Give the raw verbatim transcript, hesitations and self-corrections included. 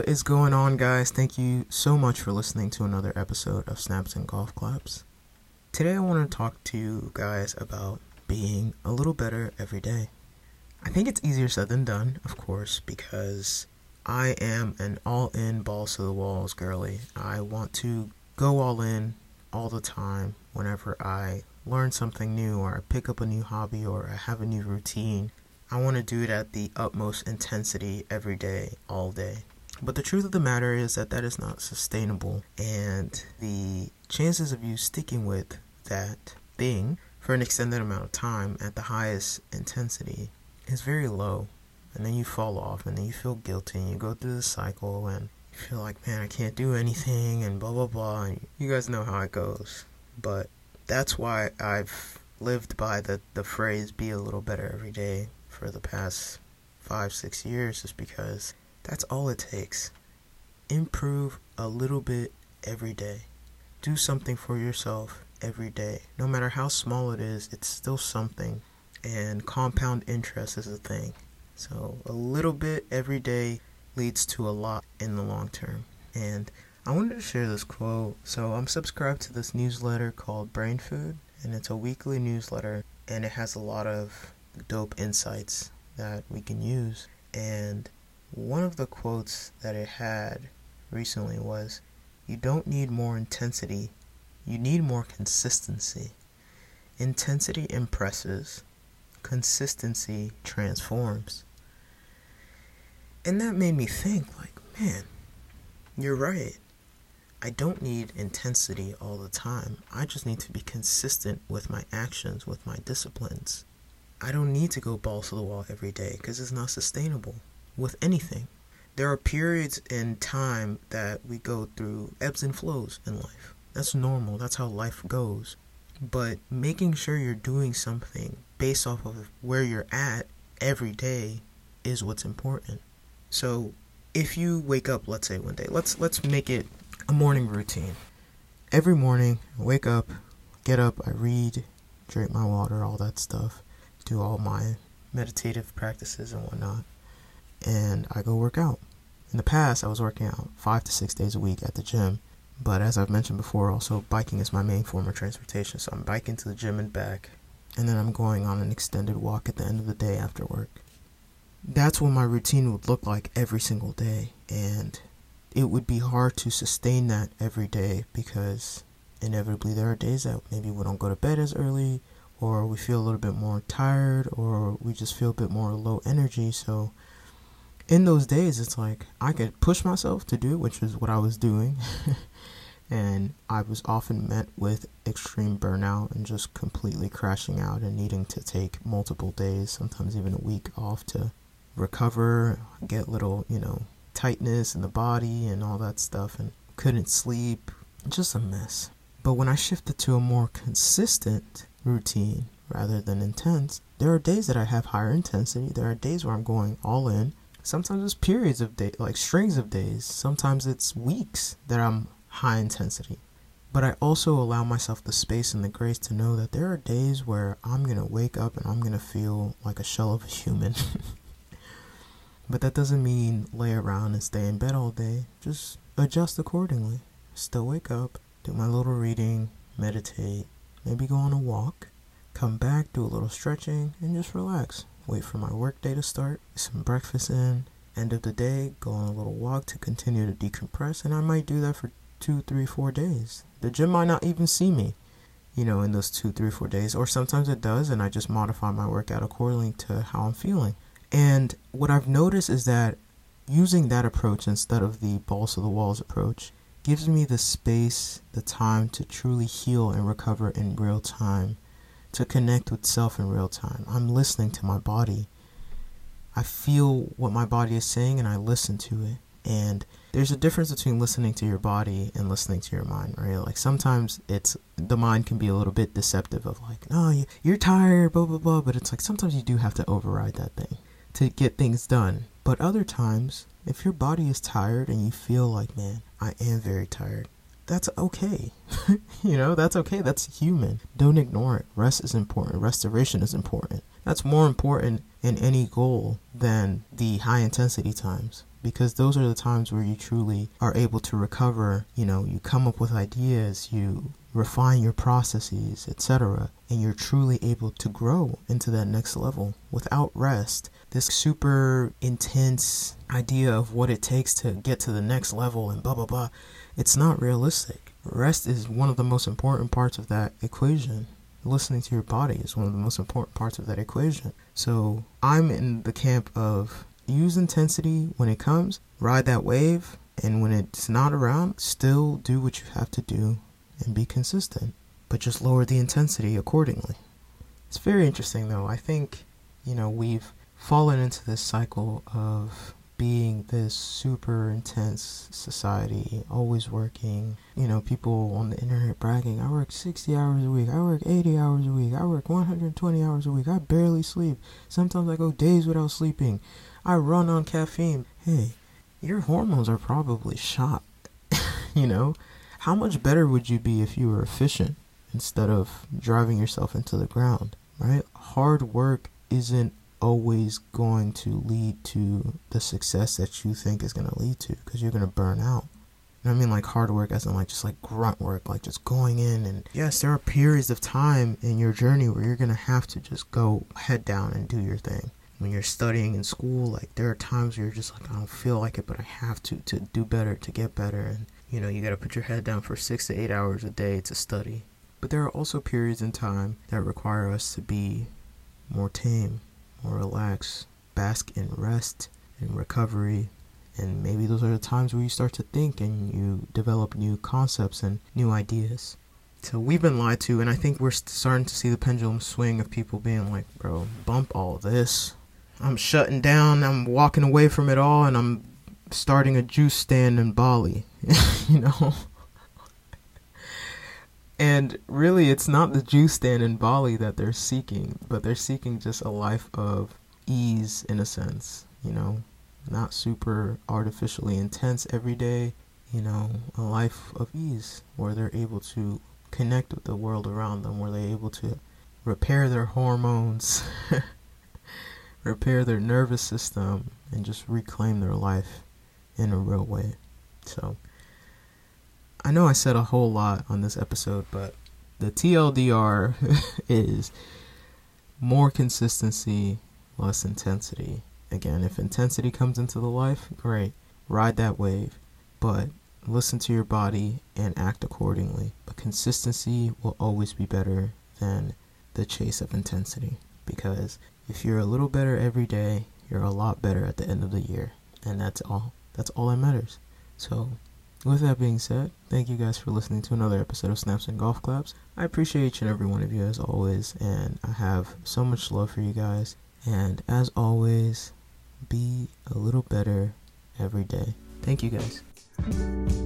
What is going on, guys? Thank you so much for listening to another episode of Snaps and Golf Claps. Today I want to talk to you guys about being a little better every day. I think it's easier said than done, of course, because I am an all-in, balls to the walls girly. I want to go all in all the time whenever I learn something new or I pick up a new hobby or I have a new routine. I want to do it at the utmost intensity every day, all day. But the truth of the matter is that that is not sustainable, and the chances of you sticking with that thing for an extended amount of time at the highest intensity is very low. And then you fall off, and then you feel guilty, and you go through the cycle, and you feel like, man, I can't do anything, and blah, blah, blah. And you guys know how it goes. But that's why I've lived by the, the phrase, be a little better every day for the past five, six years, is because that's all it takes. Improve a little bit every day. Do something for yourself every day. No matter how small it is, it's still something. And compound interest is a thing. So a little bit every day leads to a lot in the long term. And I wanted to share this quote. So I'm subscribed to this newsletter called Brain Food, and it's a weekly newsletter, and it has a lot of dope insights that we can use. And one of the quotes that it had recently was, "You don't need more intensity, you need more consistency. Intensity impresses, consistency transforms." And that made me think, like, man, you're right. I don't need intensity all the time. I just need to be consistent with my actions, with my disciplines. I don't need to go balls to the wall every day because it's not sustainable with anything. There are periods in time that we go through ebbs and flows in life. That's normal. That's how life goes. But making sure you're doing something based off of where you're at every day is what's important. So if you wake up, let's say one day, let's let's make it a morning routine. Every morning, I wake up, get up, I read, drink my water, all that stuff, do all my meditative practices and whatnot, and I go work out. In the past, I was working out five to six days a week at the gym, but as I've mentioned before, also biking is my main form of transportation, so I'm biking to the gym and back, and then I'm going on an extended walk at the end of the day after work. That's what my routine would look like every single day, and it would be hard to sustain that every day because inevitably there are days that maybe we don't go to bed as early, or we feel a little bit more tired, or we just feel a bit more low energy. So in those days, it's like I could push myself to do it, which is what I was doing. And I was often met with extreme burnout and just completely crashing out and needing to take multiple days, sometimes even a week off to recover, get little, you know, tightness in the body and all that stuff, and couldn't sleep. Just a mess. But when I shifted to a more consistent routine rather than intense, there are days that I have higher intensity. There are days where I'm going all in. Sometimes it's periods of days, like strings of days. Sometimes it's weeks that I'm high intensity. But I also allow myself the space and the grace to know that there are days where I'm going to wake up and I'm going to feel like a shell of a human. But that doesn't mean lay around and stay in bed all day. Just adjust accordingly. Still wake up, do my little reading, meditate, maybe go on a walk, come back, do a little stretching, and just relax. Wait for my work day to start, get some breakfast in, end of the day, go on a little walk to continue to decompress, and I might do that for two, three, four days. The gym might not even see me, you know, in those two, three, four days, or sometimes it does, and I just modify my workout accordingly to how I'm feeling. And what I've noticed is that using that approach instead of the balls to the walls approach gives me the space, the time to truly heal and recover in real time, to connect with self in real time. I'm listening to my body. I feel what my body is saying and I listen to it. And there's a difference between listening to your body and listening to your mind, right? Like sometimes it's, the mind can be a little bit deceptive of like, no, you, you're tired, blah, blah, blah. But it's like sometimes you do have to override that thing to get things done. But other times, if your body is tired and you feel like, man, I am very tired, that's okay. You know, that's okay. That's human. Don't ignore it. Rest is important. Restoration is important. That's more important in any goal than the high intensity times. because those are the times where you truly are able to recover. You know, you come up with ideas, you refine your processes, et cetera, and you're truly able to grow into that next level. Without rest, this super intense idea of what it takes to get to the next level and blah blah blah, it's not realistic. Rest is one of the most important parts of that equation. Listening to your body is one of the most important parts of that equation. So I'm in the camp of use intensity when it comes, ride that wave, and when it's not around, still do what you have to do and be consistent, but just lower the intensity accordingly. It's very interesting though. I think, you know, we've fallen into this cycle of being this super intense society, always working. You know, people on the internet bragging, I work sixty hours a week, I work eighty hours a week, I work one hundred twenty hours a week, I barely sleep. Sometimes I go days without sleeping. I run on caffeine. Hey, your hormones are probably shot. You know, how much better would you be if you were efficient instead of driving yourself into the ground, right? Hard work isn't always going to lead to the success that you think is going to lead to, because you're going to burn out. And I mean like hard work as in like just like grunt work, like just going in. And yes, there are periods of time in your journey where you're going to have to just go head down and do your thing. When you're studying in school, like there are times where you're just like, I don't feel like it, but I have to to do better, to get better. And you know, you got to put your head down for six to eight hours a day to study. But there are also periods in time that require us to be more tame, more relaxed, bask in rest and recovery. And maybe those are the times where you start to think and you develop new concepts and new ideas. So we've been lied to, and I think we're starting to see the pendulum swing of people being like, bro, bump all this. I'm shutting down, I'm walking away from it all, and I'm starting a juice stand in Bali. You know? And really, it's not the juice stand in Bali that they're seeking, but they're seeking just a life of ease in a sense, you know, not super artificially intense every day, you know, a life of ease where they're able to connect with the world around them, where they're able to repair their hormones, repair their nervous system, and just reclaim their life in a real way. So I know I said a whole lot on this episode, but the T L D R is more consistency, less intensity. Again, if intensity comes into the life, great, ride that wave, but listen to your body and act accordingly. But consistency will always be better than the chase of intensity, because if you're a little better every day, you're a lot better at the end of the year, and that's all. That's all that matters. So with that being said, thank you guys for listening to another episode of Snaps and Golf Claps. I appreciate each and every one of you as always, and I have so much love for you guys. And as always, be a little better every day. Thank you guys.